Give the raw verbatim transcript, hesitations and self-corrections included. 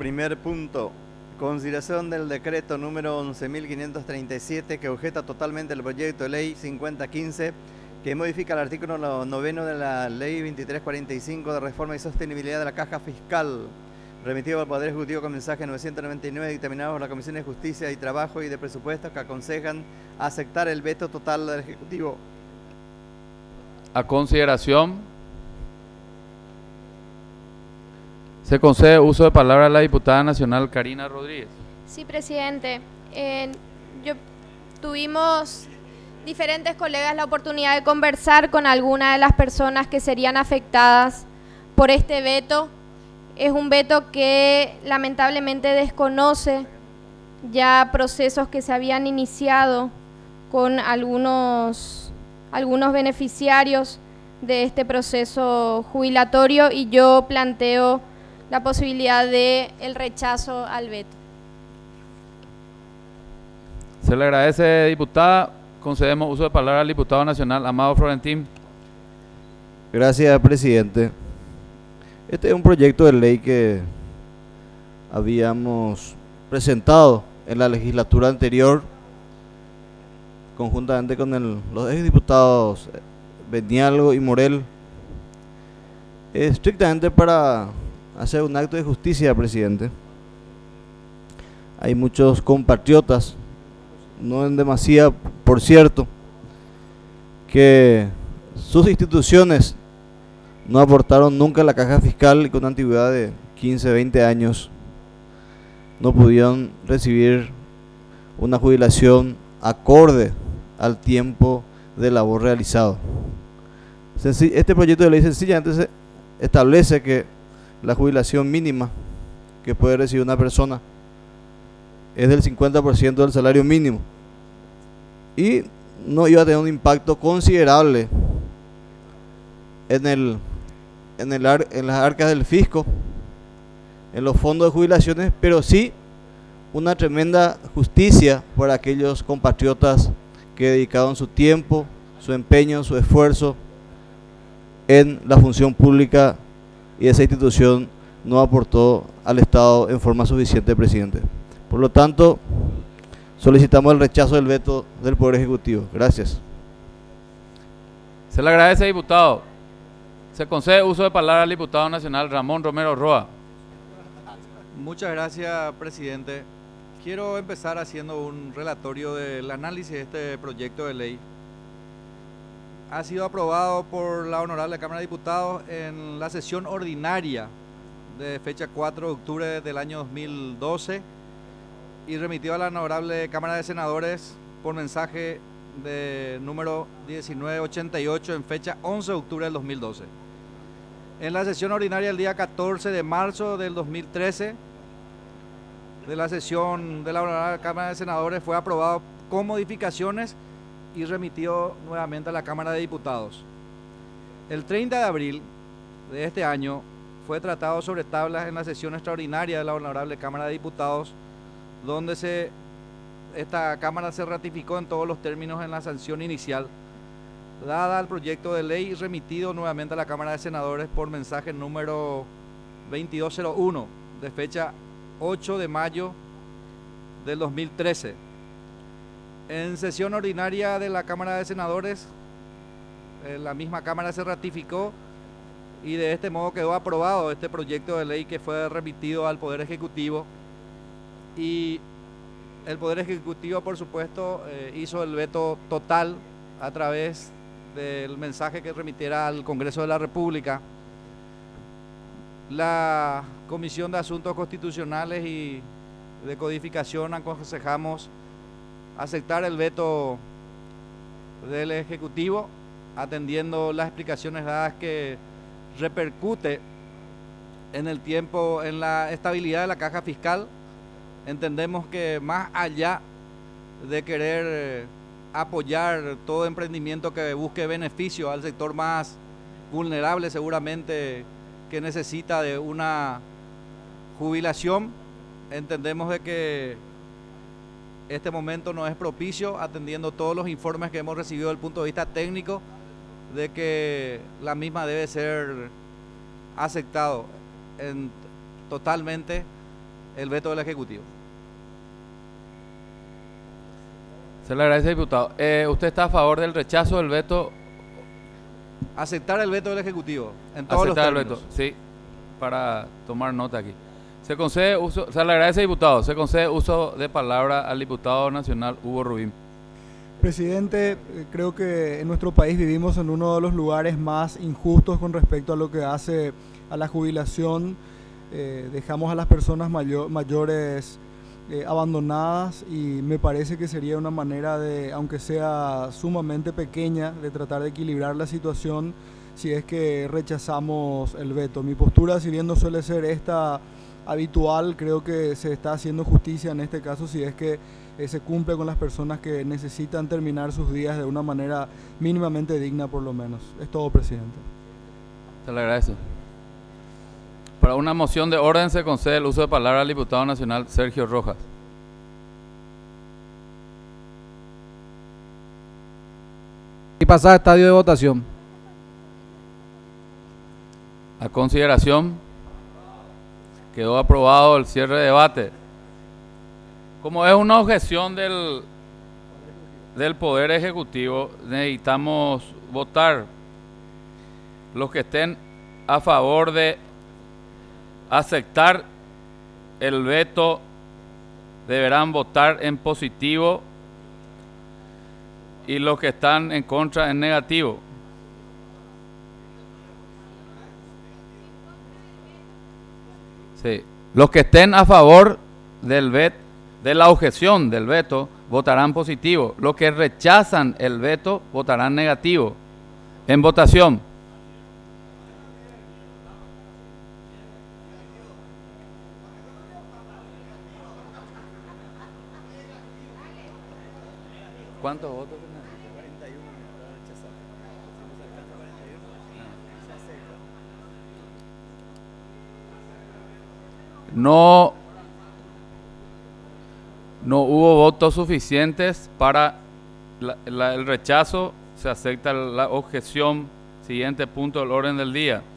Primer punto. Consideración del decreto número once mil quinientos treinta y siete que objeta totalmente el proyecto de ley cincuenta quince que modifica el artículo noveno de la ley veintitrés cuarenta y cinco de reforma y sostenibilidad de la caja fiscal, remitido al Poder Ejecutivo con mensaje novecientos noventa y nueve, dictaminado por la Comisión de Justicia y Trabajo y de Presupuestos, que aconsejan aceptar el veto total del Ejecutivo. A consideración. Se concede uso de palabra a la diputada nacional Karina Rodríguez. Sí, presidente. Eh, yo tuvimos diferentes colegas la oportunidad de conversar con algunas de las personas que serían afectadas por este veto. Es un veto que lamentablemente desconoce ya procesos que se habían iniciado con algunos, algunos beneficiarios de este proceso jubilatorio, y yo planteo la posibilidad de el rechazo al veto. Se le agradece, diputada. Concedemos uso de palabra al diputado nacional Amado Florentín. Gracias, presidente. Este es un proyecto de ley que habíamos presentado en la legislatura anterior, conjuntamente con el, los exdiputados Benialgo y Morel, estrictamente para hacer un acto de justicia, presidente. Hay muchos compatriotas, no en demasía, por cierto, que sus instituciones no aportaron nunca a la caja fiscal y con antigüedad de quince, veinte años no pudieron recibir una jubilación acorde al tiempo de labor realizado. Este proyecto de ley sencillamente se establece que la jubilación mínima que puede recibir una persona es del cincuenta por ciento del salario mínimo y no iba a tener un impacto considerable en, el, en, el ar, en las arcas del fisco, en los fondos de jubilaciones, pero sí una tremenda justicia para aquellos compatriotas que dedicaron su tiempo, su empeño, su esfuerzo en la función pública, y esa institución no aportó al Estado en forma suficiente, presidente. Por lo tanto, solicitamos el rechazo del veto del Poder Ejecutivo. Gracias. Se le agradece, diputado. Se concede uso de palabra al diputado nacional Ramón Romero Roa. Muchas gracias, presidente. Quiero empezar haciendo un relatorio del análisis de este proyecto de ley. Ha sido aprobado por la Honorable Cámara de Diputados en la sesión ordinaria de fecha cuatro de octubre del año dos mil doce y remitido a la Honorable Cámara de Senadores por mensaje de número diecinueve ochenta y ocho en fecha once de octubre del dos mil doce. En la sesión ordinaria del día catorce de marzo del dos mil trece de la sesión de la Honorable Cámara de Senadores fue aprobado con modificaciones y remitido nuevamente a la Cámara de Diputados. El treinta de abril de este año fue tratado sobre tablas en la sesión extraordinaria de la Honorable Cámara de Diputados, donde se, esta Cámara se ratificó en todos los términos en la sanción inicial dada al proyecto de ley y remitido nuevamente a la Cámara de Senadores por mensaje número veintidós cero uno de fecha ocho de mayo del dos mil trece. En sesión ordinaria de la Cámara de Senadores, eh, la misma Cámara se ratificó y de este modo quedó aprobado este proyecto de ley que fue remitido al Poder Ejecutivo, y el Poder Ejecutivo, por supuesto, eh, hizo el veto total a través del mensaje que remitiera al Congreso de la República. La Comisión de Asuntos Constitucionales y de Codificación aconsejamos aceptar el veto del Ejecutivo, atendiendo las explicaciones dadas que repercute en el tiempo en la estabilidad de la caja fiscal. Entendemos que más allá de querer eh, apoyar todo emprendimiento que busque beneficio al sector más vulnerable, seguramente que necesita de una jubilación, entendemos de que este momento no es propicio, atendiendo todos los informes que hemos recibido desde el punto de vista técnico, de que la misma debe ser aceptado en, totalmente el veto del Ejecutivo. Se le agradece, diputado. Eh, ¿Usted está a favor del rechazo del veto? Aceptar el veto del Ejecutivo en todos Aceptar el los veto, términos. sí, para tomar nota aquí. Se concede uso, se le agradece, diputado. Se concede uso de palabra al diputado nacional Hugo Rubín. Presidente, eh, creo que en nuestro país vivimos en uno de los lugares más injustos con respecto a lo que hace a la jubilación. Eh, dejamos a las personas mayo- mayores eh, abandonadas y me parece que sería una manera de, aunque sea sumamente pequeña, de tratar de equilibrar la situación si es que rechazamos el veto. Mi postura, si bien no suele ser esta habitual, creo que se está haciendo justicia en este caso si es que eh, se cumple con las personas que necesitan terminar sus días de una manera mínimamente digna por lo menos. Es todo, presidente. Se le agradece. Para una moción de orden se concede el uso de palabra al diputado nacional Sergio Rojas. Y pasar a estadio de votación. A consideración, quedó aprobado el cierre de debate. Como es una objeción del, del Poder Ejecutivo, necesitamos votar. Los que estén a favor de aceptar el veto deberán votar en positivo y los que están en contra en negativo. Sí. Los que estén a favor del veto, de la objeción del veto, votarán positivo. Los que rechazan el veto votarán negativo. En votación. ¿Cuántos votos? No, no hubo votos suficientes para la, la, el rechazo. Se acepta la objeción. Siguiente punto del orden del día.